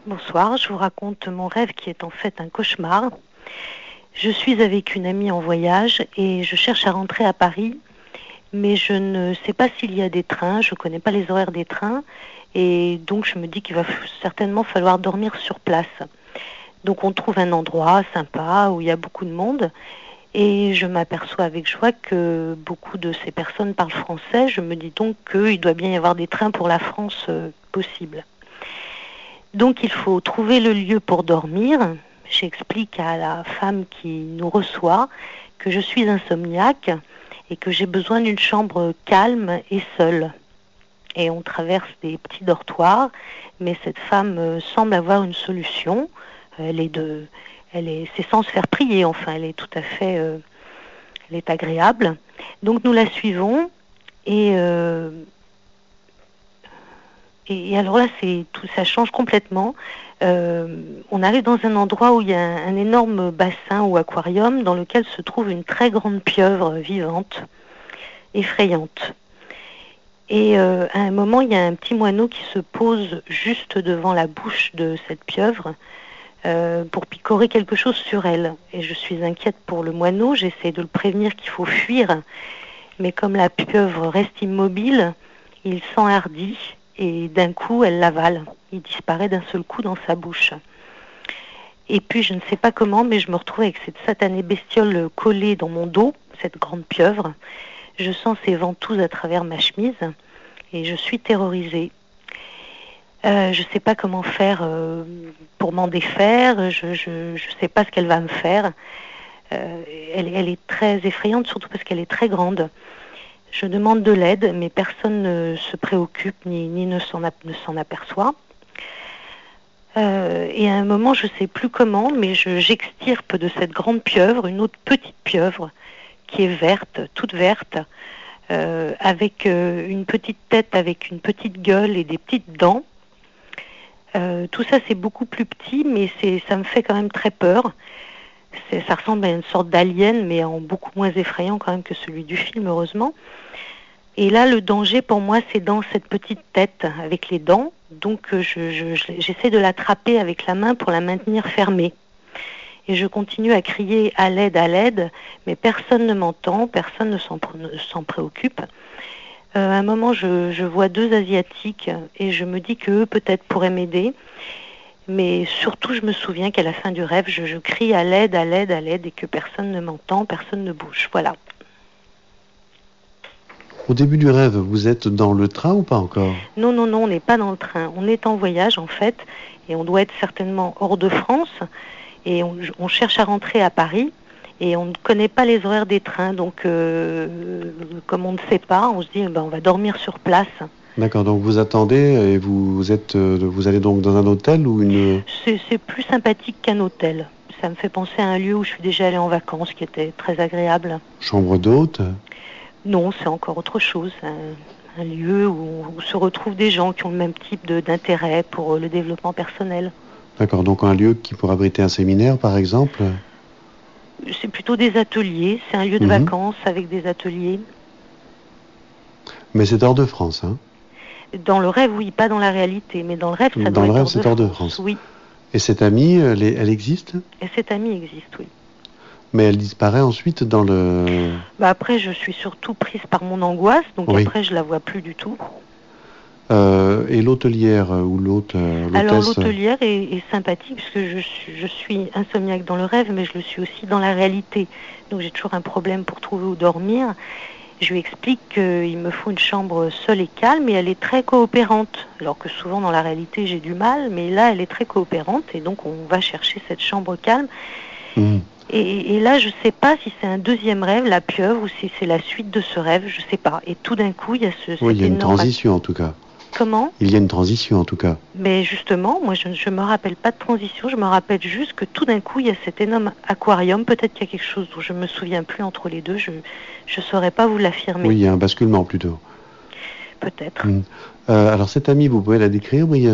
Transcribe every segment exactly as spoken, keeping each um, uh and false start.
Bonsoir, je vous raconte mon rêve qui est en fait un cauchemar. Je suis avec une amie en voyage et je cherche à rentrer à Paris, mais je ne sais pas s'il y a des trains, je ne connais pas les horaires des trains, et donc je me dis qu'il va certainement falloir dormir sur place. Donc on trouve un endroit sympa où il y a beaucoup de monde, et je m'aperçois avec joie que beaucoup de ces personnes parlent français. Je me dis donc qu'il doit bien y avoir des trains pour la France euh, possible. Donc il faut trouver le lieu pour dormir. J'explique à la femme qui nous reçoit que je suis insomniaque et que j'ai besoin d'une chambre calme et seule. Et on traverse des petits dortoirs, mais cette femme euh, semble avoir une solution. Elle est de, elle est, c'est sans se faire prier, enfin, elle est tout à fait, euh, elle est agréable. Donc nous la suivons et euh, Et alors là, c'est tout, ça change complètement. Euh, on arrive dans un endroit où il y a un, un énorme bassin ou aquarium dans lequel se trouve une très grande pieuvre vivante, effrayante. Et euh, à un moment, il y a un petit moineau qui se pose juste devant la bouche de cette pieuvre euh, pour picorer quelque chose sur elle. Et je suis inquiète pour le moineau, j'essaie de le prévenir qu'il faut fuir, mais comme la pieuvre reste immobile, il s'enhardit. Et d'un coup, elle l'avale. Il disparaît d'un seul coup dans sa bouche. Et puis, je ne sais pas comment, mais je me retrouve avec cette satanée bestiole collée dans mon dos, cette grande pieuvre. Je sens ses ventouses à travers ma chemise et je suis terrorisée. Euh, je ne sais pas comment faire euh, pour m'en défaire. Je ne sais pas ce qu'elle va me faire. Euh, elle, elle est très effrayante, surtout parce qu'elle est très grande. Je demande de l'aide, mais personne ne se préoccupe ni, ni ne s'en ne s'en aperçoit. Euh, et à un moment, je ne sais plus comment, mais je, j'extirpe de cette grande pieuvre une autre petite pieuvre qui est verte, toute verte, euh, avec euh, une petite tête, avec une petite gueule et des petites dents. Euh, tout ça, c'est beaucoup plus petit, mais c'est, ça me fait quand même très peur. C'est, ça ressemble à une sorte d'alien, mais en beaucoup moins effrayant quand même que celui du film, heureusement. Et là, le danger pour moi, c'est dans cette petite tête avec les dents. Donc, je, je, je, j'essaie de l'attraper avec la main pour la maintenir fermée. Et je continue à crier à l'aide, à l'aide, mais personne ne m'entend, personne ne s'en, ne s'en préoccupe. Euh, à un moment, je, je vois deux Asiatiques et je me dis qu'eux, peut-être, pourraient m'aider. Mais surtout, je me souviens qu'à la fin du rêve, je, je crie à l'aide, à l'aide, à l'aide, et que personne ne m'entend, personne ne bouge. Voilà. Au début du rêve, vous êtes dans le train ou pas encore? Non, non, non, on n'est pas dans le train. On est en voyage, en fait, et on doit être certainement hors de France. Et on, on cherche à rentrer à Paris, et on ne connaît pas les horaires des trains. Donc, euh, comme on ne sait pas, on se dit, ben, on va dormir sur place. D'accord, donc vous attendez et vous êtes, vous allez donc dans un hôtel ou une... C'est, c'est plus sympathique qu'un hôtel. Ça me fait penser à un lieu où je suis déjà allée en vacances, qui était très agréable. Chambre d'hôte? Non, c'est encore autre chose. Un, un lieu où, où se retrouvent des gens qui ont le même type de, d'intérêt pour le développement personnel. D'accord, donc un lieu qui pourrait abriter un séminaire, par exemple? C'est plutôt des ateliers. C'est un lieu de mmh. vacances avec des ateliers. Mais c'est hors de France, hein? Dans le rêve, oui, pas dans la réalité, mais dans le rêve, ça dans doit le être rêve, hors, c'est de, hors France. de France. Oui. Et cette amie, elle, est, elle existe? Et cette amie existe, oui. Mais elle disparaît ensuite dans le... Bah après, je suis surtout prise par mon angoisse, donc oui. Après, je la vois plus du tout. Euh, et l'hôtelière ou l'hôte, euh, Alors l'hôtelière est, est sympathique puisque je suis, je suis insomniaque dans le rêve, mais je le suis aussi dans la réalité. Donc j'ai toujours un problème pour trouver où dormir. Je lui explique qu'il me faut une chambre seule et calme, et elle est très coopérante. Alors que souvent dans la réalité j'ai du mal, mais là elle est très coopérante, et donc on va chercher cette chambre calme. Mmh. Et, et là je ne sais pas si c'est un deuxième rêve, la pieuvre, ou si c'est la suite de ce rêve, je ne sais pas. Et tout d'un coup il y a ce... Oui, il y a une transition en tout cas. Comment ? Il y a une transition en tout cas. Mais justement, moi je ne me rappelle pas de transition, je me rappelle juste que tout d'un coup il y a cet énorme aquarium, peut-être qu'il y a quelque chose dont je ne me souviens plus entre les deux, je ne saurais pas vous l'affirmer. Oui, il y a un basculement plutôt. Peut-être. Mmh. Euh, alors cette amie, vous pouvez la décrire brièvement ?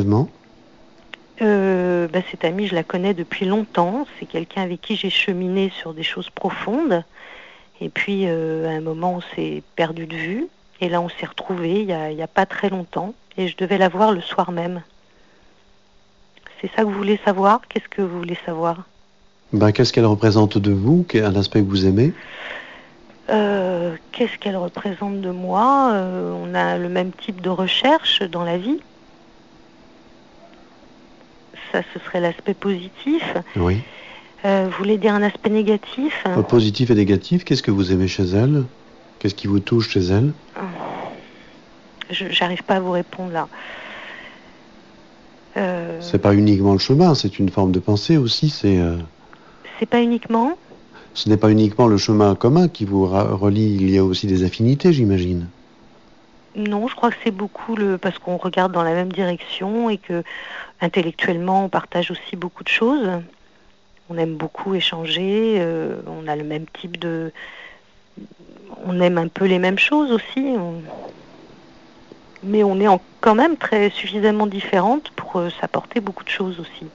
euh, bah, Cette amie, je la connais depuis longtemps, c'est quelqu'un avec qui j'ai cheminé sur des choses profondes, et puis euh, à un moment on s'est perdu de vue, et là on s'est retrouvés il n'y a, a pas très longtemps. Et je devais la voir le soir même. C'est ça que vous voulez savoir? Qu'est-ce que vous voulez savoir? Ben, qu'est-ce qu'elle représente de vous? Quel un aspect que vous aimez? euh, Qu'est-ce qu'elle représente de moi? euh, On a le même type de recherche dans la vie. Ça, ce serait l'aspect positif. Oui. Euh, vous voulez dire un aspect négatif? Euh, Positif et négatif, qu'est-ce que vous aimez chez elle? Qu'est-ce qui vous touche chez elle? Je J'arrive pas à vous répondre là. Euh, C'est pas uniquement le chemin, c'est une forme de pensée aussi. C'est, euh, c'est pas uniquement. ce n'est pas uniquement le chemin commun qui vous ra- relie, il y a aussi des affinités, j'imagine. Non, je crois que c'est beaucoup le parce qu'on regarde dans la même direction et que intellectuellement on partage aussi beaucoup de choses. On aime beaucoup échanger, euh, on a le même type de, on aime un peu les mêmes choses aussi. On- Mais on est en- quand même très suffisamment différentes pour euh, s'apporter beaucoup de choses aussi.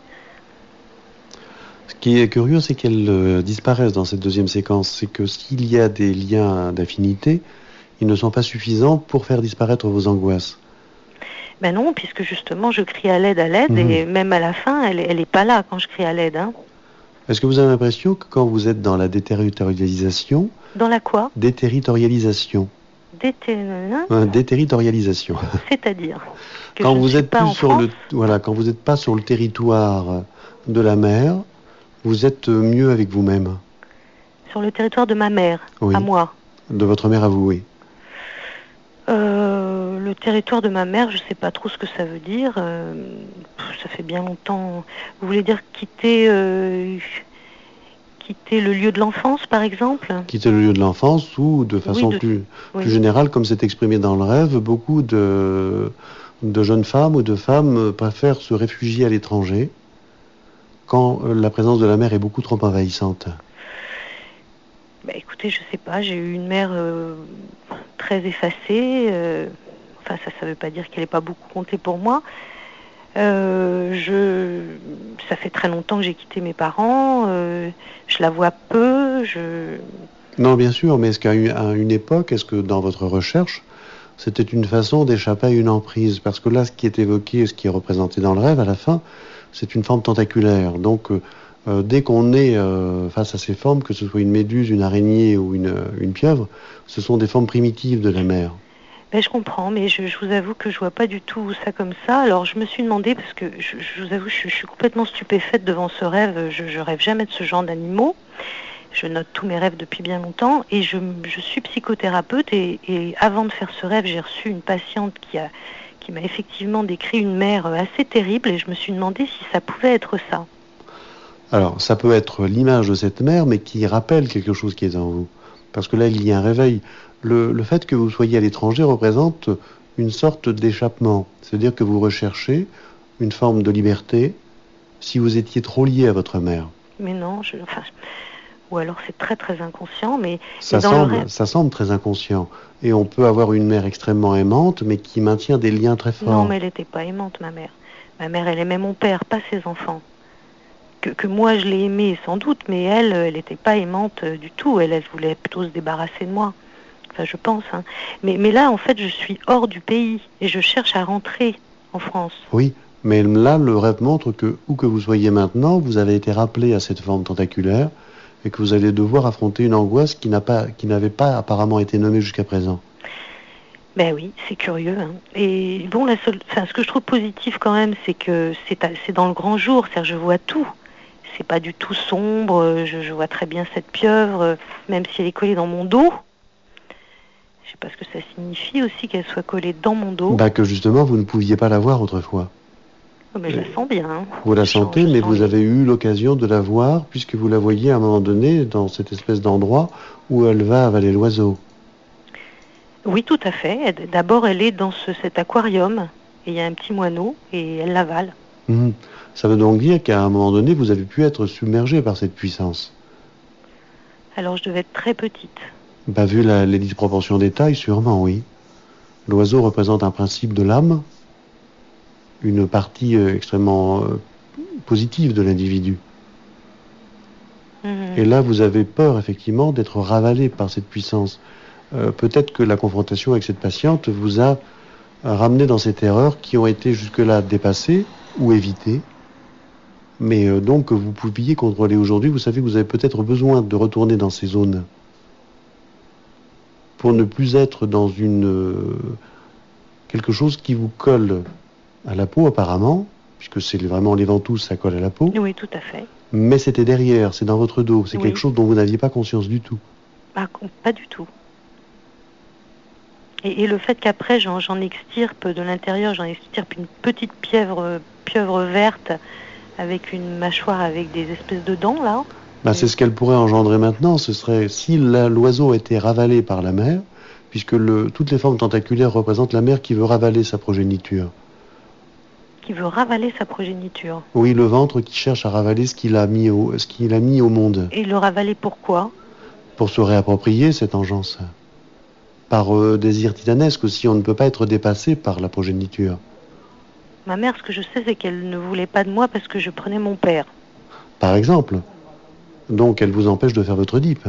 Ce qui est curieux, c'est qu'elles euh, disparaissent dans cette deuxième séquence. C'est que s'il y a des liens d'affinité, ils ne sont pas suffisants pour faire disparaître vos angoisses. Ben non, puisque justement je crie à l'aide, à l'aide, Mhm. et même à la fin, elle, elle est pas là quand je crie à l'aide. Hein. Est-ce que vous avez l'impression que quand vous êtes dans la déterritorialisation, Dans la quoi? déterritorialisation, Dété- hein, déterritorialisation, C'est-à-dire que quand je ne vous suis êtes pas plus en sur France, le, voilà, quand vous n'êtes pas sur le territoire de la mer, vous êtes mieux avec vous-même. sur le territoire de ma mère, Oui. à moi. De votre mère à vous, oui. Euh, le territoire de ma mère, je sais pas trop ce que ça veut dire. euh, pff, ça fait bien longtemps. Vous voulez dire quitter, euh, quitter le lieu de l'enfance, par exemple? Quitter le lieu de l'enfance ou de façon Oui, de- plus, oui. plus générale, comme c'est exprimé dans le rêve, beaucoup de, de jeunes femmes ou de femmes préfèrent se réfugier à l'étranger quand euh, la présence de la mère est beaucoup trop envahissante. Bah, écoutez, je sais pas. J'ai eu une mère euh, très effacée. euh, enfin, ça, ça veut pas dire qu'elle n'ait pas beaucoup compté pour moi. Euh, je, ça fait très longtemps que j'ai quitté mes parents. euh, je la vois peu. Je, Non, bien sûr, mais est-ce qu'à une, à une époque, est-ce que dans votre recherche, c'était une façon d'échapper à une emprise? Parce que là, ce qui est évoqué, ce qui est représenté dans le rêve, à la fin, c'est une forme tentaculaire. Donc, euh, euh, dès qu'on est euh, face à ces formes, que ce soit une méduse, une araignée ou une, une pieuvre, ce sont des formes primitives de la mer. Ben, je comprends, mais je, je vous avoue que je vois pas du tout ça comme ça. Alors je me suis demandé, parce que je, je vous avoue, je, je suis complètement stupéfaite devant ce rêve. Je, je rêve jamais de ce genre d'animaux. Je note tous mes rêves depuis bien longtemps et je, je suis psychothérapeute et, et avant de faire ce rêve, j'ai reçu une patiente qui a, qui m'a effectivement décrit une mère assez terrible et je me suis demandé si ça pouvait être ça. Alors, ça peut être l'image de cette mère, mais qui rappelle quelque chose qui est en vous. Parce que là, il y a un réveil. Le, le fait que vous soyez à l'étranger représente une sorte d'échappement. C'est-à-dire que vous recherchez une forme de liberté si vous étiez trop lié à votre mère. Mais non, je, enfin, ou alors c'est très très inconscient, mais, Ça mais dans le semble, rêve, ça semble très inconscient. Et on peut avoir une mère extrêmement aimante, mais qui maintient des liens très forts. non, mais elle n'était pas aimante, ma mère. Ma mère, elle aimait mon père, pas ses enfants. Que, que moi je l'ai aimée sans doute, mais elle, elle n'était pas aimante euh, du tout. Elle, elle voulait plutôt se débarrasser de moi. Enfin, je pense. Hein. Mais, mais là, en fait, je suis hors du pays et je cherche à rentrer en France. Oui, mais là, le rêve montre que, où que vous soyez maintenant, vous avez été rappelé à cette forme tentaculaire et que vous allez devoir affronter une angoisse qui n'a pas, qui n'avait pas apparemment été nommée jusqu'à présent. Ben oui, c'est curieux. Hein. Et bon, la seule, enfin, ce que je trouve positif quand même, c'est que c'est, à- c'est dans le grand jour, c'est-à-dire je vois tout. C'est pas du tout sombre, je, je vois très bien cette pieuvre, même si elle est collée dans mon dos. Je sais pas ce que ça signifie aussi qu'elle soit collée dans mon dos. Bah que justement, vous ne pouviez pas la voir autrefois. Oh, mais je la sens bien. Hein. Vous la Je sens- sentez, je mais sens vous les- avez eu l'occasion de la voir, puisque vous la voyez à un moment donné dans cette espèce d'endroit où elle va avaler l'oiseau. Oui, tout à fait. Elle- D'abord, elle est dans ce- cet aquarium, et il y a un petit moineau, et elle l'avale. Mhm. Ça veut donc dire qu'à un moment donné, vous avez pu être submergé par cette puissance. Alors, je devais être très petite. Bah, vu la, les disproportions des tailles, sûrement, oui. L'oiseau représente un principe de l'âme, une partie euh, extrêmement euh, positive de l'individu. Mhm. Et là, vous avez peur, effectivement, d'être ravalé par cette puissance. Euh, peut-être que la confrontation avec cette patiente vous a ramené dans ces terreurs qui ont été jusque-là dépassées ou évitées. Mais euh, donc, vous pouviez contrôler aujourd'hui, vous savez que vous avez peut-être besoin de retourner dans ces zones pour ne plus être dans une euh, quelque chose qui vous colle à la peau apparemment, puisque c'est vraiment les ventouses, ça colle à la peau. Oui, tout à fait. Mais c'était derrière, c'est dans votre dos, c'est Oui. quelque chose dont vous n'aviez pas conscience du tout. Ah, pas du tout. Et, et le fait qu'après j'en, j'en extirpe de l'intérieur, j'en extirpe une petite pieuvre, pieuvre verte avec une mâchoire avec des espèces de dents là. Bah, c'est ce qu'elle pourrait engendrer maintenant. Ce serait si la, l'oiseau était ravalé par la mer, puisque le, toutes les formes tentaculaires représentent la mère qui veut ravaler sa progéniture. Qui veut ravaler sa progéniture. Oui, le ventre qui cherche à ravaler ce qu'il a mis au, ce qu'il a mis au monde. Et le ravaler pourquoi? Pour se réapproprier cette engeance. Par euh, désir titanesque aussi, on ne peut pas être dépassé par la progéniture. Ma mère, ce que je sais, c'est qu'elle ne voulait pas de moi parce que je prenais mon père. Par exemple. Donc elle vous empêche de faire votre Oedipe.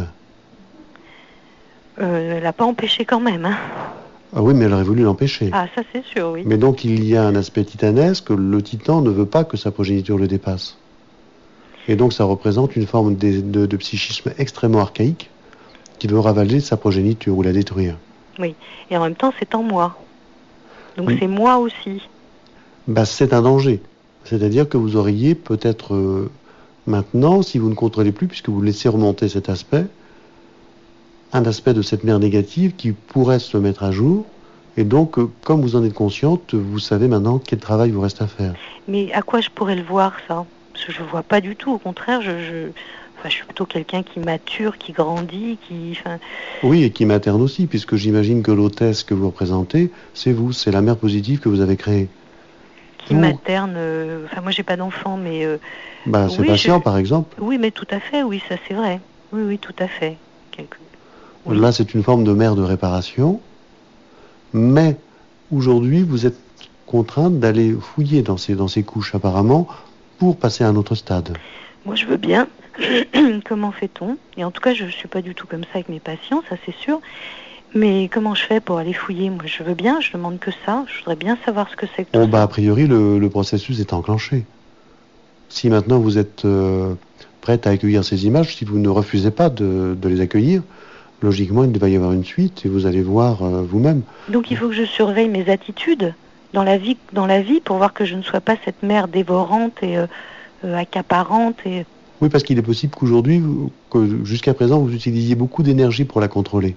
Euh, elle n'a pas empêché quand même. Hein. Ah oui, mais elle aurait voulu l'empêcher. Ah, ça c'est sûr, oui. Mais donc il y a un aspect titanesque, le titan ne veut pas que sa progéniture le dépasse. Et donc ça représente une forme de, de, de psychisme extrêmement archaïque qui veut ravaler sa progéniture ou la détruire. Oui, et en même temps c'est en moi. Donc oui. C'est moi aussi. Bah, c'est un danger. C'est-à-dire que vous auriez peut-être euh, maintenant, si vous ne contrôlez plus, puisque vous laissez remonter cet aspect, un aspect de cette mère négative qui pourrait se mettre à jour. Et donc, euh, comme vous en êtes consciente, vous savez maintenant quel travail vous reste à faire. Mais à quoi je pourrais le voir, ça? Parce que je ne vois pas du tout. Au contraire, je, je, enfin, je suis plutôt quelqu'un qui mature, qui grandit, qui... Enfin... Oui, et qui materne aussi, puisque j'imagine que l'hôtesse que vous représentez, c'est vous, c'est la mère positive que vous avez créée. Qui vous... materne... Euh... Enfin, moi, j'ai pas d'enfant, mais... Euh... Bah, c'est oui, patient, je... par exemple. Oui, mais tout à fait, oui, ça c'est vrai. Oui, oui, tout à fait. Quelque... Oui. Là, c'est une forme de mère de réparation. Mais aujourd'hui, vous êtes contrainte d'aller fouiller dans ces, dans ces couches, apparemment, pour passer à un autre stade. Moi, je veux bien. Comment fait-on? Et en tout cas, je ne suis pas du tout comme ça avec mes patients, ça c'est sûr. Mais comment je fais pour aller fouiller? Moi, je veux bien, je demande que ça. Je voudrais bien savoir ce que c'est que tout oh, ça. Bah, a priori, le, le processus est enclenché. Si maintenant vous êtes euh, prête à accueillir ces images, si vous ne refusez pas de, de les accueillir, logiquement, il va y avoir une suite et vous allez voir euh, vous-même. Donc il faut que je surveille mes attitudes dans la vie, dans la vie pour voir que je ne sois pas cette mère dévorante et euh, euh, accaparante. Et... Oui, parce qu'il est possible qu'aujourd'hui, que jusqu'à présent, vous utilisiez beaucoup d'énergie pour la contrôler.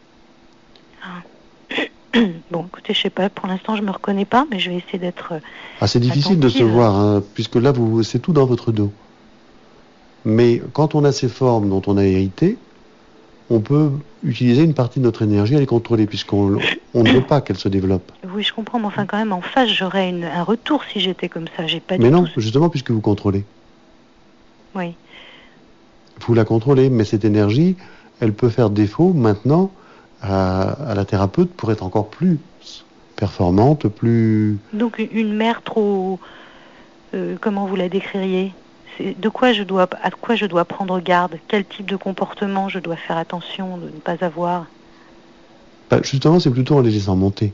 Ah. Bon, écoutez, je sais pas, pour l'instant, je me reconnais pas, mais je vais essayer d'être. Euh, ah, c'est difficile attentive. de se voir, hein, puisque là, vous, c'est tout dans votre dos. Mais quand on a ces formes dont on a hérité, on peut utiliser une partie de notre énergie à les contrôler, puisqu'on on ne veut pas qu'elles se développent. Oui, je comprends, mais enfin, quand même, en face, j'aurais une, un retour si j'étais comme ça. J'ai pas mais du non, tout... justement, puisque vous contrôlez. Oui. Vous la contrôlez, mais cette énergie, elle peut faire défaut maintenant à, à la thérapeute pour être encore plus performante, plus... Donc, une mère trop... Euh, comment vous la décririez? De quoi je dois, à quoi je dois prendre garde? Quel type de comportement je dois faire attention de ne pas avoir? Bah, justement, c'est plutôt en les laissant monter.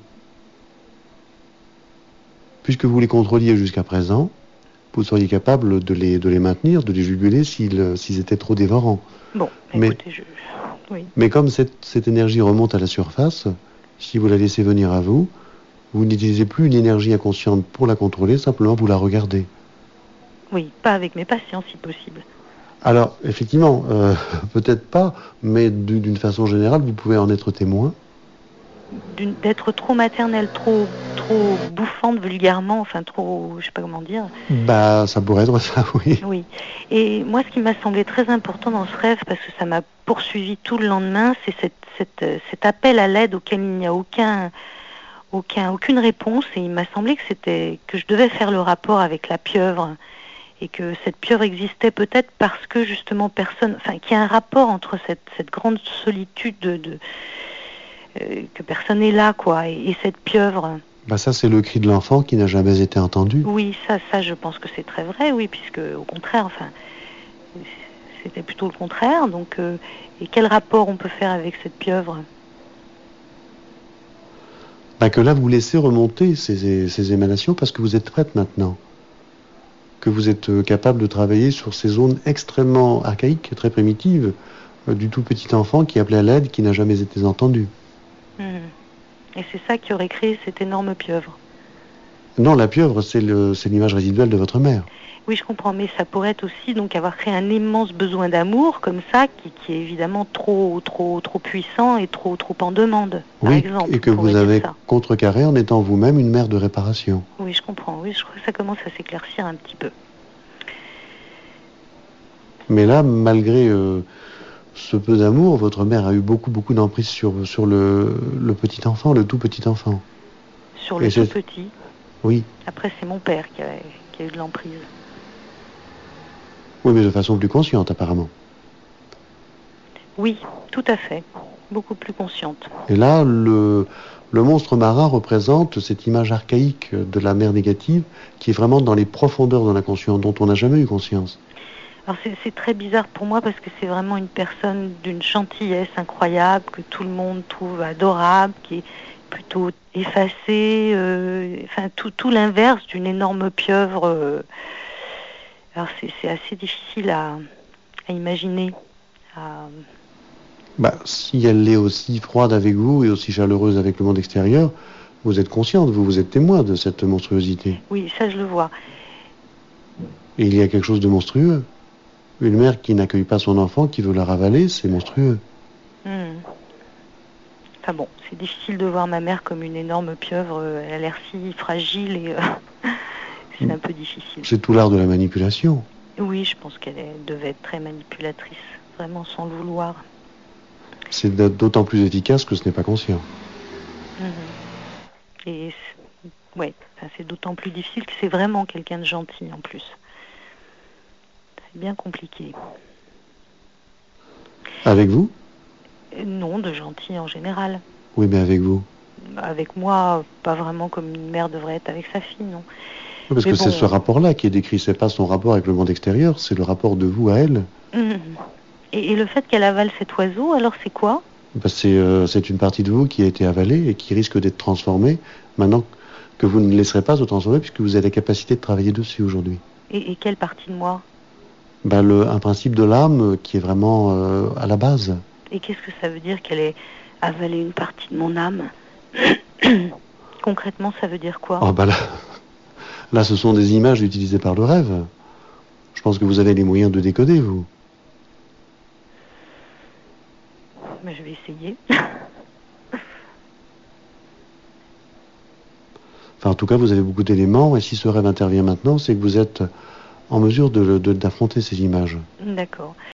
Puisque vous les contrôliez jusqu'à présent, vous seriez capable de les, de les maintenir, de les juguler s'ils, s'ils étaient trop dévorants. Bon, mais, écoutez, je... oui. mais comme cette, cette énergie remonte à la surface, si vous la laissez venir à vous, vous n'utilisez plus une énergie inconsciente pour la contrôler, simplement vous la regardez. Oui, pas avec mes patients si possible. Alors, effectivement, euh, peut-être pas, mais d'une façon générale, vous pouvez en être témoin. D'une, d'être trop maternelle, trop, trop bouffante vulgairement, enfin trop, je sais pas comment dire. Bah, ça pourrait être ça, oui. Oui. Et moi, ce qui m'a semblé très important dans ce rêve, parce que ça m'a poursuivi tout le lendemain, c'est cette, cette, cet appel à l'aide auquel il n'y a aucun, aucun, aucune réponse. Et il m'a semblé que c'était, que je devais faire le rapport avec la pieuvre. Et que cette pieuvre existait peut-être parce que justement personne, enfin qu'il y a un rapport entre cette, cette grande solitude de, de euh, que personne n'est là, quoi, et, et cette pieuvre. Bah ça c'est le cri de l'enfant qui n'a jamais été entendu. Oui, ça, ça je pense que c'est très vrai, oui, puisque au contraire, enfin, c'était plutôt le contraire. Donc, euh, et quel rapport on peut faire avec cette pieuvre? Bah que là vous laissez remonter ces, ces émanations parce que vous êtes prête maintenant. que vous êtes euh, capable de travailler sur ces zones extrêmement archaïques, très primitives, euh, du tout petit enfant qui appelait à l'aide, qui n'a jamais été entendu. Mmh. Et c'est ça qui aurait créé cette énorme pieuvre. Non, la pieuvre, c'est le, c'est l'image résiduelle de votre mère. Oui, je comprends, mais ça pourrait être aussi donc avoir créé un immense besoin d'amour comme ça, qui, qui est évidemment trop, trop, trop puissant et trop, trop en demande. Par Oui, exemple, et que on vous pourrait dire avez ça. contrecarré en étant vous-même une mère de réparation. Oui, je comprends. Oui, je crois que ça commence à s'éclaircir un petit peu. Mais là, malgré euh, ce peu d'amour, votre mère a eu beaucoup, beaucoup d'emprise sur, sur le, le petit enfant, le tout petit enfant. Sur le Et tout c'est- petit. Oui, Après, c'est mon père qui a, qui a eu de l'emprise. oui, mais de façon plus consciente, apparemment. Oui, tout à fait. Beaucoup plus consciente. Et là, le, le monstre marin représente cette image archaïque de la mère négative qui est vraiment dans les profondeurs de l'inconscient, dont on n'a jamais eu conscience. Alors c'est c'est très bizarre pour moi parce que c'est vraiment une personne d'une gentillesse incroyable, que tout le monde trouve adorable, qui est plutôt effacée, euh, enfin tout, tout l'inverse d'une énorme pieuvre. euh. Alors c'est c'est assez difficile à, à imaginer. à- Bah, si elle est aussi froide avec vous et aussi chaleureuse avec le monde extérieur, vous êtes consciente, vous, vous êtes témoin de cette monstruosité. Oui, ça je le vois. Et il y a quelque chose de monstrueux. Une mère qui n'accueille pas son enfant, qui veut la ravaler, c'est monstrueux. Hmm. Enfin bon, c'est difficile de voir ma mère comme une énorme pieuvre. euh, Elle a l'air si fragile et euh, c'est un peu difficile. C'est tout l'art de la manipulation. Oui, je pense qu'elle est- devait être très manipulatrice, vraiment sans le vouloir. C'est d- d'autant plus efficace que ce n'est pas conscient. Mhm. Et c'est- ouais, enfin, c'est d'autant plus difficile que c'est vraiment quelqu'un de gentil en plus. C'est bien compliqué. Avec vous? Et non, de gentil en général. Oui, mais avec vous. Avec moi, pas vraiment comme une mère devrait être avec sa fille, non. Oui, parce Mais que c'est bon. ce rapport-là qui est décrit, c'est pas son rapport avec le monde extérieur, c'est le rapport de vous à elle. Mhm. Et, et le fait qu'elle avale cet oiseau, alors c'est quoi? Bah, c'est euh, c'est une partie de vous qui a été avalée et qui risque d'être transformée maintenant que vous ne laisserez pas se transformer puisque vous avez la capacité de travailler dessus aujourd'hui. Et, et quelle partie de moi? Bah, le, un principe de l'âme qui est vraiment euh, à la base. Et qu'est-ce que ça veut dire qu'elle ait avalé une partie de mon âme? Concrètement, ça veut dire quoi? Oh, bah là, là, ce sont des images utilisées par le rêve. Je pense que vous avez les moyens de décoder, vous. Ben, je vais essayer. Enfin, en tout cas, vous avez beaucoup d'éléments et si ce rêve intervient maintenant, c'est que vous êtes en mesure de, de- d'affronter ces images. D'accord.